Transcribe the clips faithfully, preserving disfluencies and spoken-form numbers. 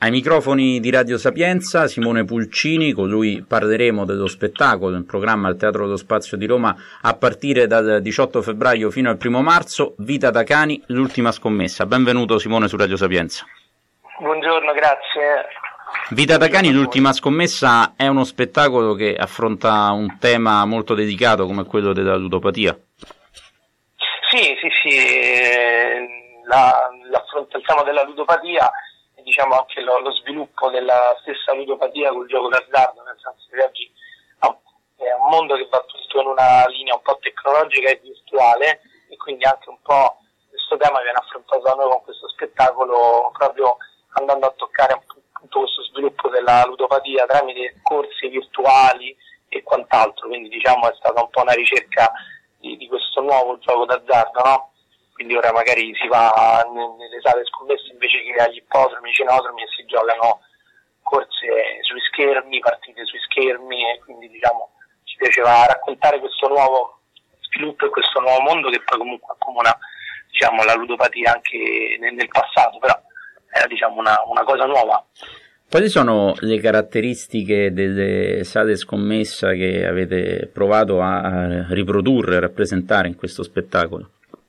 Ai microfoni di Radio Sapienza, Simone Pulcini, con lui parleremo dello spettacolo in programma al Teatro dello Spazio di Roma a partire dal diciotto febbraio fino al primo marzo, Vita da cani, l'ultima scommessa. Benvenuto Simone su Radio Sapienza. Buongiorno, grazie. Vita da cani, l'ultima scommessa è uno spettacolo che affronta un tema molto dedicato come quello della ludopatia. Sì, sì, sì, la, l'affronta il tema della ludopatia, diciamo anche lo, lo sviluppo della stessa ludopatia col gioco d'azzardo, nel senso che oggi è un mondo che va tutto in una linea un po' tecnologica e virtuale, e quindi anche un po' questo tema viene affrontato da noi con questo spettacolo, proprio andando a toccare appunto questo sviluppo della ludopatia tramite corsi virtuali e quant'altro. Quindi diciamo è stata un po' una ricerca di, di questo nuovo gioco d'azzardo, no? Quindi ora magari si va nelle sale scommesse invece che agli ippodromi, cinodromi, e si giocano corse sui schermi, partite sui schermi, e quindi diciamo ci piaceva raccontare questo nuovo sviluppo e questo nuovo mondo che poi comunque accomuna, diciamo, la ludopatia anche nel, nel passato, però era diciamo una, una cosa nuova. Quali sono le caratteristiche delle sale scommessa che avete provato a riprodurre, a rappresentare in questo spettacolo?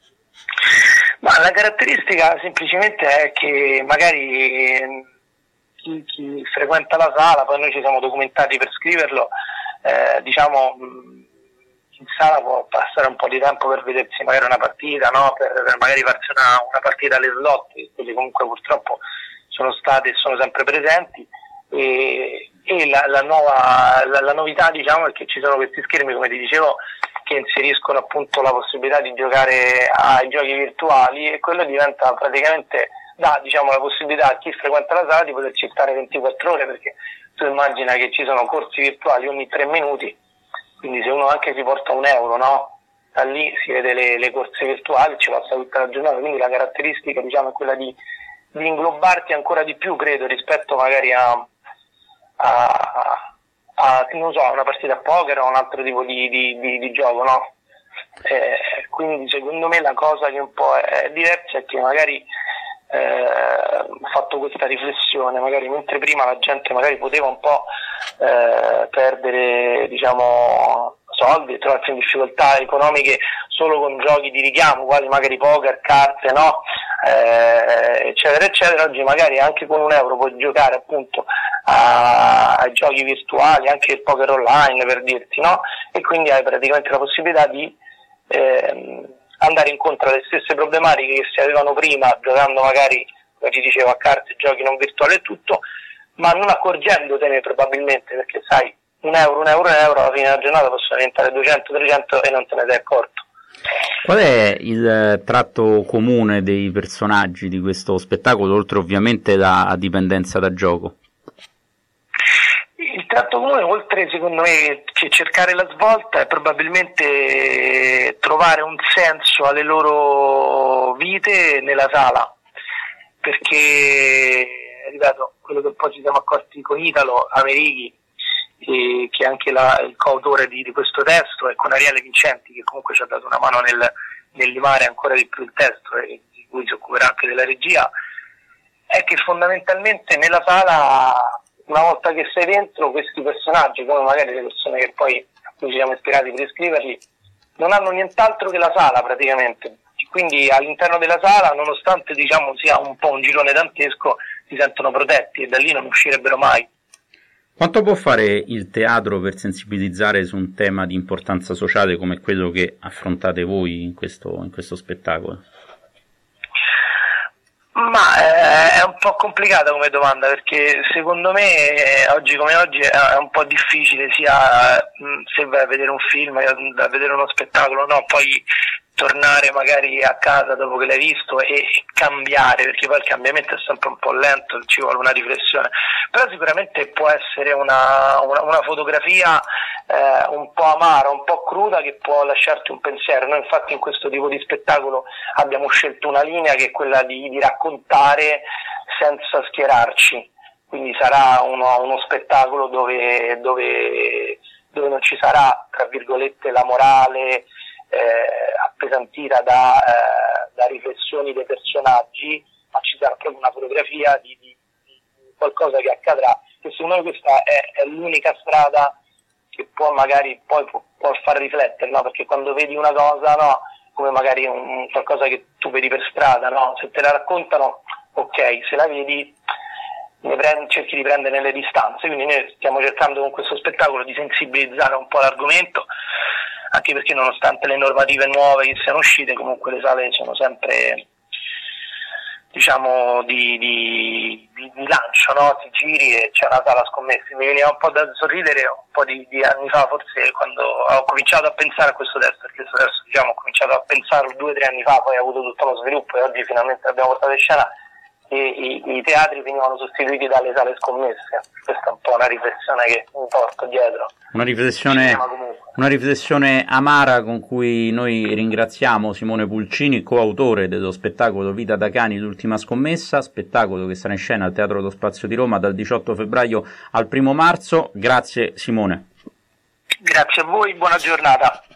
Ma la caratteristica semplicemente è che magari chi, chi frequenta la sala, poi noi ci siamo documentati per scriverlo, eh, diciamo in sala può passare un po' di tempo per vedersi magari una partita, no? per, per magari farsi una, una partita alle slot, quelle comunque purtroppo sono state e sono sempre presenti, e, e la, la, nuova, la, la novità diciamo è che ci sono questi schermi, come ti dicevo, che inseriscono appunto la possibilità di giocare ai giochi virtuali, e quello diventa praticamente, dà diciamo la possibilità a chi frequenta la sala di poterci stare ventiquattro ore, perché tu immagina che ci sono corsi virtuali ogni tre minuti, quindi se uno anche si porta un euro, no? Da lì si vede le, le corse virtuali, ci passa tutta la giornata, quindi la caratteristica diciamo è quella di, di inglobarti ancora di più, credo, rispetto magari a, a a, non so, una partita a poker o un altro tipo di, di, di, di gioco, no? Eh, quindi secondo me la cosa che un po' è diversa è che magari eh, ho fatto questa riflessione, magari mentre prima la gente magari poteva un po' eh, perdere, diciamo, soldi e trovarsi in difficoltà economiche solo con giochi di richiamo, quali magari poker, carte, no? Eh, eccetera eccetera. Oggi magari anche con un euro puoi giocare appunto a, a giochi virtuali, anche il poker online per dirti, no? E quindi hai praticamente la possibilità di eh, andare incontro alle stesse problematiche che si avevano prima giocando magari, come ti dicevo, a carte, giochi non virtuali e tutto, ma non accorgendotene probabilmente, perché sai, un euro, un euro, un euro alla fine della giornata possono diventare duecento, trecento e non te ne sei accorto. Qual è il tratto comune dei personaggi di questo spettacolo, oltre ovviamente la dipendenza da gioco? Il tratto comune, oltre secondo me che cercare la svolta, è probabilmente trovare un senso alle loro vite nella sala, perché, ripeto, quello che poi ci siamo accorti con Italo Amerighi, e che è anche la, il coautore di, di questo testo, e con Ariele Vincenti, che comunque ci ha dato una mano nel, nel limare ancora di più il testo e di cui si occuperà anche della regia, è che fondamentalmente nella sala, una volta che sei dentro, questi personaggi, come magari le persone che poi a cui ci siamo ispirati per scriverli, non hanno nient'altro che la sala praticamente. Quindi all'interno della sala, nonostante diciamo sia un po' un girone dantesco, si sentono protetti e da lì non uscirebbero mai. Quanto può fare il teatro per sensibilizzare su un tema di importanza sociale come quello che affrontate voi in questo, in questo spettacolo? Ma eh, è un po' complicata come domanda, perché secondo me eh, oggi come oggi è un po' difficile sia mh, se vai a vedere un film, a vedere uno spettacolo, no, poi tornare magari a casa dopo che l'hai visto e cambiare, perché poi il cambiamento è sempre un po' lento, ci vuole una riflessione, però sicuramente può essere una, una, una fotografia eh, un po' amara, un po' cruda, che può lasciarti un pensiero. Noi infatti in questo tipo di spettacolo abbiamo scelto una linea che è quella di, di raccontare senza schierarci, quindi sarà uno, uno spettacolo dove, dove, dove non ci sarà, tra virgolette, la morale Eh, appesantita da, eh, da riflessioni dei personaggi, ma ci sarà proprio una fotografia di, di, di qualcosa che accadrà, e secondo me questa è, è l'unica strada che può magari poi può, può far riflettere, no? Perché quando vedi una cosa, no, come magari un, qualcosa che tu vedi per strada, no? Se te la raccontano, ok, se la vedi ne prendi, cerchi di prendere le distanze, quindi noi stiamo cercando con questo spettacolo di sensibilizzare un po' l'argomento, anche perché nonostante le normative nuove che siano uscite, comunque le sale sono sempre, diciamo, di, di, di, di lancio, no? Ti giri e c'è una sala scommesse. Mi veniva un po' da sorridere un po' di, di anni fa, forse, quando ho cominciato a pensare a questo testo, perché questo testo, diciamo, ho cominciato a pensarlo due o tre anni fa, poi ha avuto tutto lo sviluppo e oggi finalmente l'abbiamo portato in scena, e i, i teatri venivano sostituiti dalle sale scommesse. Questa è un po' una riflessione che mi porto dietro. Una riflessione, una riflessione amara con cui noi ringraziamo Simone Pulcini, coautore dello spettacolo Vita da cani, l'ultima scommessa, spettacolo che sarà in scena al Teatro dello Spazio di Roma dal diciotto febbraio al primo marzo. Grazie Simone. Grazie a voi, buona giornata.